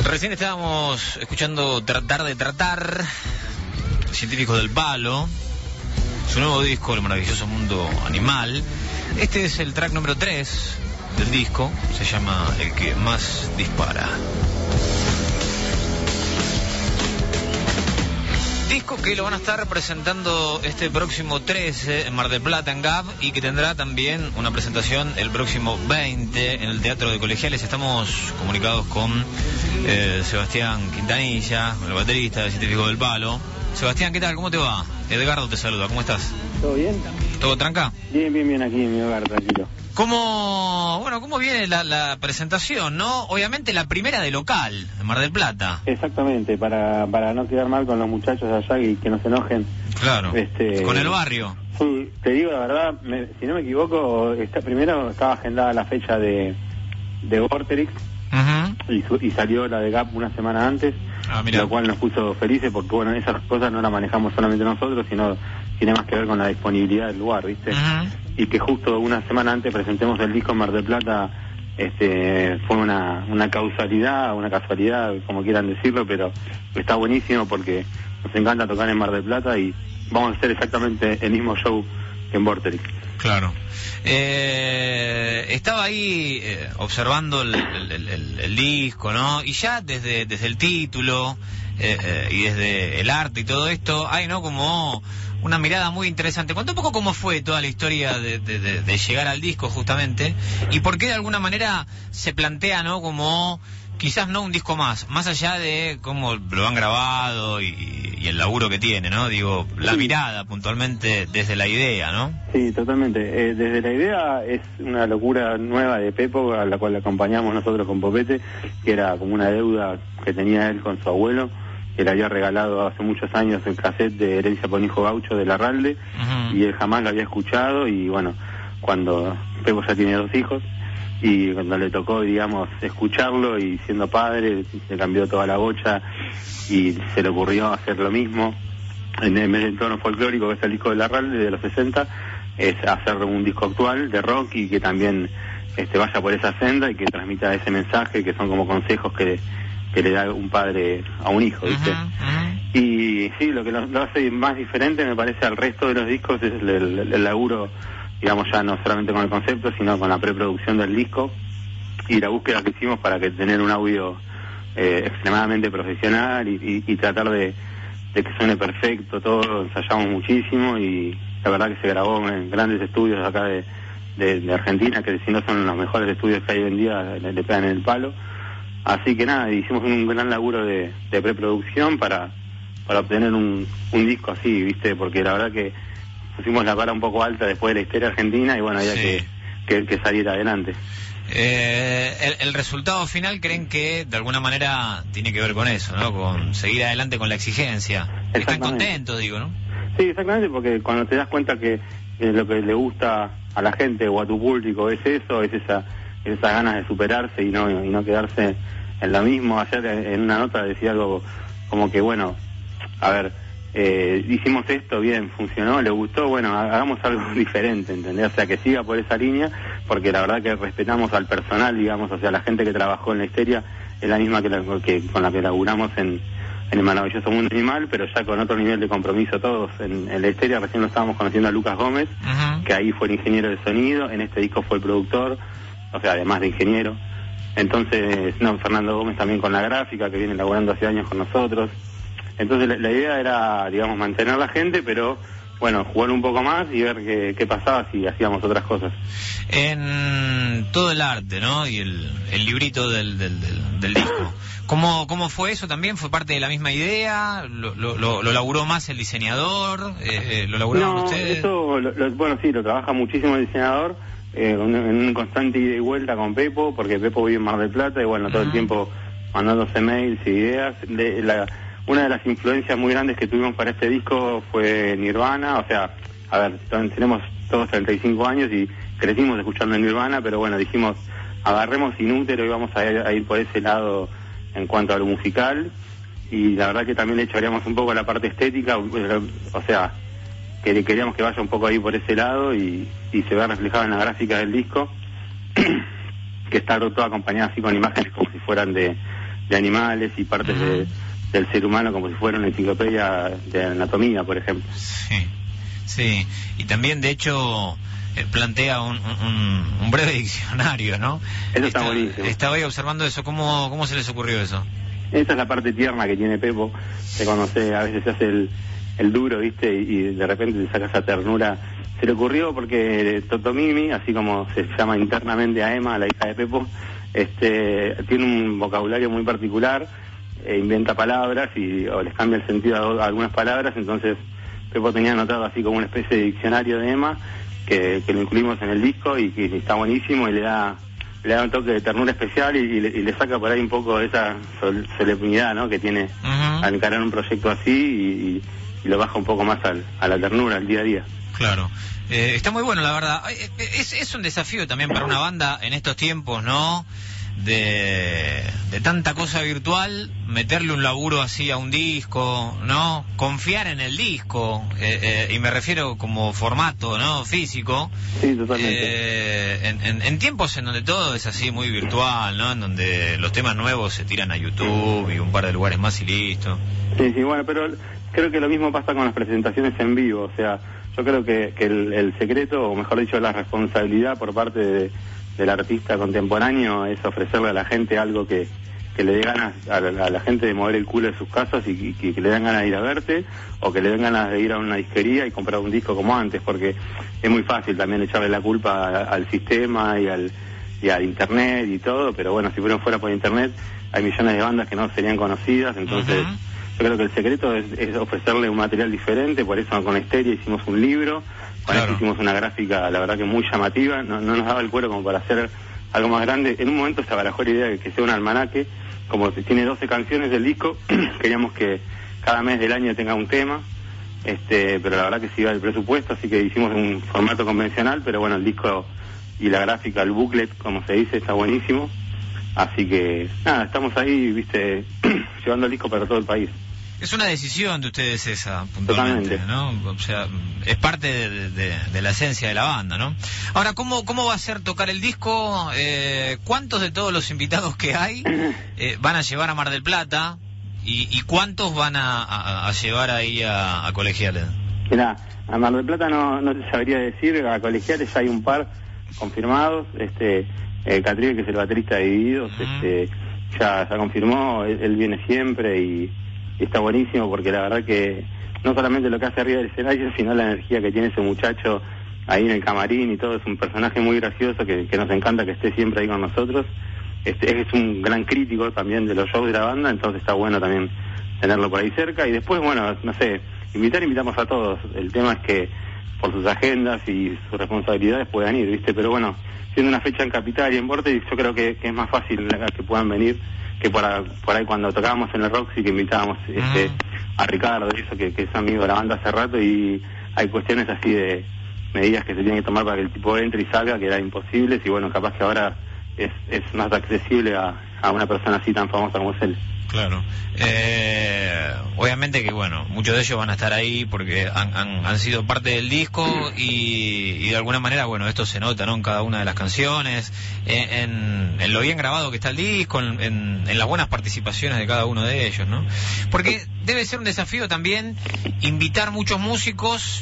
Recién estábamos escuchando Tratar de Tratar, Científicos del Palo, su nuevo disco, El Maravilloso Mundo Animal. Este es el track número 3 del disco, se llama El que más dispara. Disco que lo van a estar presentando este próximo 13 en Mar del Plata, en GAB, y que tendrá también una presentación el próximo 20 en el Teatro de Colegiales. Estamos comunicados con Sebastián Quintanilla, el baterista de Científicos del Palo. Sebastián, ¿qué tal? ¿Cómo te va? Edgardo te saluda, ¿cómo estás? ¿Todo bien? ¿Todo tranca? Bien, aquí en mi hogar, tranquilo. ¿Cómo viene la presentación, no? Obviamente la primera de local, en Mar del Plata. Exactamente, para no quedar mal con los muchachos de allá y que no se enojen. Claro, con el barrio. Sí, te digo la verdad, si no me equivoco, primero estaba agendada la fecha de Vorterix, y salió la de GAP una semana antes, lo cual nos puso felices porque, bueno, esas cosas no las manejamos solamente nosotros, sino tiene más que ver con la disponibilidad del lugar, ¿viste? Y que justo una semana antes presentemos el disco en Mar del Plata, fue una causalidad, una casualidad, como quieran decirlo, pero está buenísimo porque nos encanta tocar en Mar del Plata y vamos a hacer exactamente el mismo show que en Vorterix. Claro. Estaba ahí observando el disco, ¿no? Y ya desde el título y desde el arte y todo esto, hay, ¿no? Como una mirada muy interesante. Cuenta un poco cómo fue toda la historia de llegar al disco, justamente, y por qué de alguna manera se plantea, ¿no? Como quizás no un disco más allá de cómo lo han grabado y el laburo que tiene, ¿no? Digo, la mirada puntualmente desde la idea, ¿no? Sí, totalmente. Desde la idea es una locura nueva de Pepo, a la cual le acompañamos nosotros con Popete, que era como una deuda que tenía él con su abuelo, que le había regalado hace muchos años el cassette de Herencia por Hijo Gaucho de Larralde, y él jamás lo había escuchado, y bueno, cuando Pepo ya tiene 2 hijos, y cuando le tocó, digamos, escucharlo, y siendo padre, se cambió toda la bocha, y se le ocurrió hacer lo mismo, en vez del tono folclórico, que es el disco de Larralde de los 60, es hacer un disco actual de rock, y que también vaya por esa senda, y que transmita ese mensaje, que son como consejos que le da un padre a un hijo, ¿viste? Y sí, lo que lo hace más diferente, me parece, al resto de los discos es el laburo, digamos, ya no solamente con el concepto, sino con la preproducción del disco y la búsqueda que hicimos para que tener un audio extremadamente profesional y tratar de que suene perfecto. Todo ensayamos muchísimo y la verdad que se grabó en grandes estudios acá de Argentina, que si no son los mejores estudios que hay hoy en día, le pegan en el palo. Así que nada, hicimos un gran laburo de preproducción para obtener un disco así, ¿viste? Porque la verdad que pusimos la vara un poco alta después de la historia argentina y bueno, había que salir adelante. El resultado final, ¿creen que de alguna manera tiene que ver con eso, ¿no? Con seguir adelante con la exigencia? Están contentos, digo, ¿no? Sí, exactamente, porque cuando te das cuenta que lo que le gusta a la gente o a tu público es eso, es esas ganas de superarse y no quedarse en lo mismo. Ayer en una nota decía algo como que, bueno, a ver, hicimos esto, bien, funcionó, le gustó, bueno, hagamos algo diferente, ¿entendés? O sea, que siga por esa línea, porque la verdad que respetamos al personal, digamos, o sea, la gente que trabajó en la histeria es la misma que con la que laburamos en El Maravilloso Mundo Animal, pero ya con otro nivel de compromiso todos. En la histeria recién lo estábamos conociendo a Lucas Gómez, que ahí fue el ingeniero de sonido, en este disco fue el productor, o sea, además de ingeniero. Entonces, Fernando Gómez también con la gráfica, que viene laburando hace años con nosotros. Entonces la idea era, digamos, mantener la gente, pero bueno, jugar un poco más y ver qué pasaba si hacíamos otras cosas. En todo el arte, ¿no? Y el librito del disco. ¿Cómo fue eso también? ¿Fue parte de la misma idea? ¿Lo laburó más el diseñador? ¿Lo laburaron ustedes? Bueno, sí, lo trabaja muchísimo el diseñador, en un constante ida y vuelta con Pepo, porque Pepo vive en Mar del Plata y bueno, todo el tiempo mandándose mails y ideas. Una de las influencias muy grandes que tuvimos para este disco fue Nirvana, o sea, a ver, tenemos todos 35 años y crecimos escuchando Nirvana, pero bueno, dijimos, agarremos Inútero y vamos a ir por ese lado en cuanto a lo musical, y la verdad que también le echaríamos un poco a la parte estética, o sea, que queríamos que vaya un poco ahí por ese lado y se vea reflejado en la gráfica del disco, que está toda acompañada así con imágenes como si fueran de de animales y partes del ser humano, como si fuera una enciclopedia de anatomía, por ejemplo. Sí, y también de hecho plantea un breve diccionario, ¿no? Eso está buenísimo. Estaba ahí observando eso. ¿Cómo se les ocurrió eso? Esa es la parte tierna que tiene Pepo, de cuando a veces se hace el duro, ¿viste? Y de repente te saca esa ternura. Se le ocurrió porque Totomimi, así como se llama internamente a Emma, la hija de Pepo, tiene un vocabulario muy particular, inventa palabras o les cambia el sentido a algunas palabras. Entonces Pepo tenía anotado así como una especie de diccionario de Emma que lo incluimos en el disco y que está buenísimo y le da un toque de ternura especial y le saca por ahí un poco de esa solemnidad, ¿no?, que tiene al encarar un proyecto así y lo baja un poco más a la ternura, al día a día. Claro. Está muy bueno, la verdad. Es un desafío también para una banda en estos tiempos, ¿no?, de tanta cosa virtual, meterle un laburo así a un disco, ¿no? Confiar en el disco, y me refiero como formato, ¿no?, físico. Sí, totalmente. En tiempos en donde todo es así muy virtual, ¿no?, en donde los temas nuevos se tiran a YouTube y un par de lugares más y listo. Sí, bueno, pero creo que lo mismo pasa con las presentaciones en vivo. O sea, yo creo que el secreto, o mejor dicho, la responsabilidad por parte del artista contemporáneo es ofrecerle a la gente algo que le dé ganas a la gente de mover el culo de sus casas y que le den ganas de ir a verte, o que le den ganas de ir a una disquería y comprar un disco como antes, porque es muy fácil también echarle la culpa al sistema y al internet y todo, pero bueno, si fuera por internet hay millones de bandas que no serían conocidas. Entonces yo creo que el secreto es ofrecerle un material diferente. Por eso con Histeria hicimos un libro, con eso hicimos una gráfica, la verdad que muy llamativa. No nos daba el cuero como para hacer algo más grande. En un momento se barajó la idea de que sea un almanaque, como tiene 12 canciones del disco, queríamos que cada mes del año tenga un tema, pero la verdad que se iba el presupuesto, así que hicimos un formato convencional, pero bueno, el disco y la gráfica, el booklet, como se dice, está buenísimo. Así que nada, estamos ahí, viste, llevando el disco para todo el país. Es una decisión de ustedes esa, puntualmente, totalmente, ¿no? O sea, es parte de la esencia de la banda, ¿no? Ahora, ¿cómo va a ser tocar el disco? ¿Cuántos de todos los invitados que hay van a llevar a Mar del Plata? ¿Y cuántos van a llevar ahí a Colegiales? Mirá, a Mar del Plata no te sabría decir. A Colegiales hay un par confirmados. Catriel, que es el baterista de Divididos, ya confirmó. Él viene siempre y está buenísimo, porque la verdad que no solamente lo que hace arriba del escenario, sino la energía que tiene ese muchacho ahí en el camarín y todo. Es un personaje muy gracioso que nos encanta que esté siempre ahí con nosotros. Es un gran crítico también de los shows de la banda, entonces está bueno también tenerlo por ahí cerca. Y después, bueno, no sé, invitamos a todos. El tema es que por sus agendas y sus responsabilidades puedan ir, ¿viste? Pero bueno, siendo una fecha en Capital y en Vorterix, yo creo que es más fácil que puedan venir que por ahí cuando tocábamos en el Roxy, que invitábamos a Ricardo y eso, que es amigo de la banda hace rato, y hay cuestiones así de medidas que se tienen que tomar para que el tipo entre y salga, que eran imposibles, y bueno, capaz que ahora es más accesible a una persona así tan famosa como es él. Claro. Obviamente que, bueno, muchos de ellos van a estar ahí porque han sido parte del disco y de alguna manera, bueno, esto se nota, ¿no?, en cada una de las canciones, en lo bien grabado que está el disco, en las buenas participaciones de cada uno de ellos, ¿no? Porque debe ser un desafío también invitar muchos músicos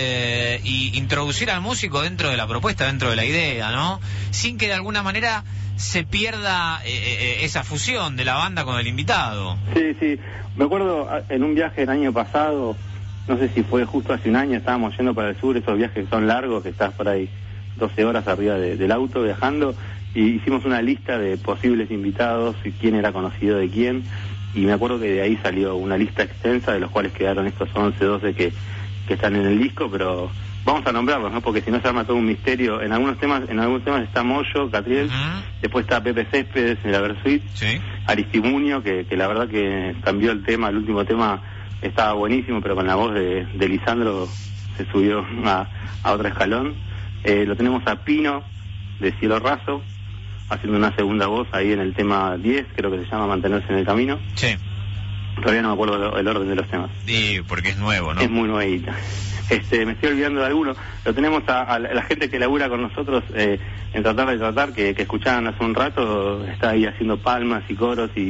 y introducir al músico dentro de la propuesta, dentro de la idea, ¿no?, sin que de alguna manera se pierda esa fusión de la banda con el invitado. Sí, me acuerdo en un viaje el año pasado, no sé si fue justo hace un año, estábamos yendo para el sur, esos viajes que son largos, que estás por ahí 12 horas arriba del auto viajando, y hicimos una lista de posibles invitados y quién era conocido de quién, y me acuerdo que de ahí salió una lista extensa, de los cuales quedaron estos 11, 12 que están en el disco, pero vamos a nombrarlos, ¿no?, porque si no se arma todo un misterio. En algunos temas está Moyo, Catriel, después está Pepe Céspedes en la Versuit, Aristimunio, que la verdad que cambió el tema. El último tema estaba buenísimo, pero con la voz de Lisandro se subió a otro escalón. Lo tenemos a Pino, de Cielo Raso, haciendo una segunda voz ahí en el tema 10, creo que se llama Mantenerse en el Camino. Sí. Todavía no me acuerdo el orden de los temas. Sí, porque es nuevo, ¿no? Es muy nuevita. Me estoy olvidando de alguno. Lo tenemos a la gente que labura con nosotros en Tratar de Tratar, que escuchaban hace un rato, está ahí haciendo palmas y coros y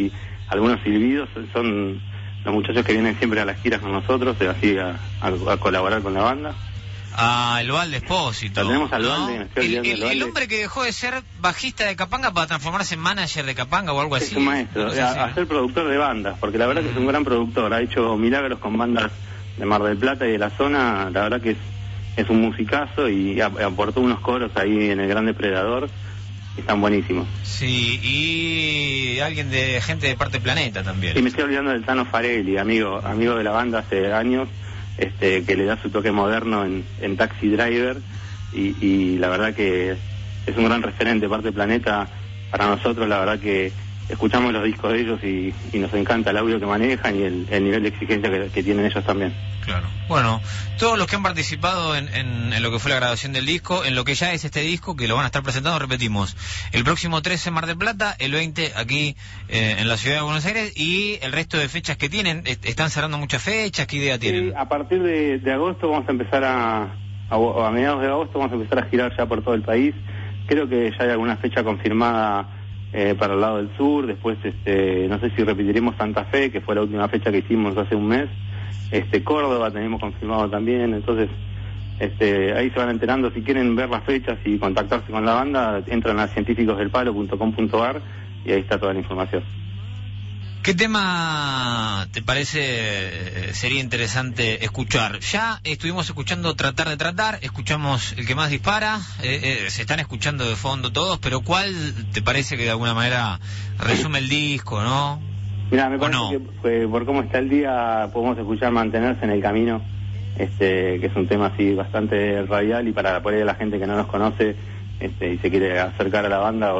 algunos silbidos, son los muchachos que vienen siempre a las giras con nosotros, así a colaborar con la banda. El Valde Espósito. Tenemos al Valde, me estoy olvidando del Valde. El hombre que dejó de ser bajista de Capanga para transformarse en manager de Capanga o algo así. Es un maestro, a ser productor de bandas, porque la verdad que es un gran productor, ha hecho milagros con bandas de Mar del Plata y de la zona, la verdad que es un musicazo y aportó unos coros ahí en El Gran Depredador, que están buenísimos. Sí, y alguien de gente de Parte Planeta también. Y me estoy olvidando del Tano Farelli, amigo de la banda hace años, que le da su toque moderno en Taxi Driver, y la verdad que es un gran referente. Parte Planeta para nosotros, la verdad que escuchamos los discos de ellos y nos encanta el audio que manejan y el nivel de exigencia que tienen ellos también. Claro. Bueno, todos los que han participado en lo que fue la grabación del disco, en lo que ya es este disco, que lo van a estar presentando, repetimos, el próximo 13 en Mar del Plata, el 20 aquí en la ciudad de Buenos Aires, y el resto de fechas que tienen, están cerrando muchas fechas, ¿qué idea tienen? Sí, a partir de agosto vamos a empezar a mediados de agosto vamos a empezar a girar ya por todo el país. Creo que ya hay alguna fecha confirmada para el lado del sur. Después no sé si repetiremos Santa Fe, que fue la última fecha que hicimos hace un mes. Córdoba tenemos confirmado también. Entonces ahí se van enterando. Si quieren ver las fechas y contactarse con la banda, entran a cientificosdelpalo.com.ar y ahí está toda la información. ¿Qué tema te parece sería interesante escuchar? Ya estuvimos escuchando Tratar de Tratar, escuchamos El que más dispara, se están escuchando de fondo todos, pero ¿cuál te parece que de alguna manera resume el disco, no? Mira, me parece que por cómo está el día podemos escuchar Mantenerse en el Camino, que es un tema así bastante radial, y para por ahí a la gente que no nos conoce y se quiere acercar a la banda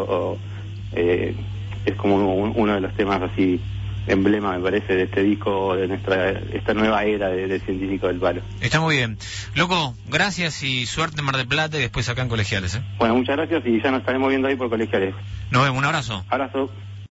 es como uno de los temas así emblema, me parece, de este disco, de esta nueva era de Científicos del Palo. Está muy bien. Loco, gracias y suerte en Mar del Plata y después acá en Colegiales. Bueno, muchas gracias y ya nos estaremos viendo ahí por Colegiales. Nos vemos, un abrazo. Abrazo.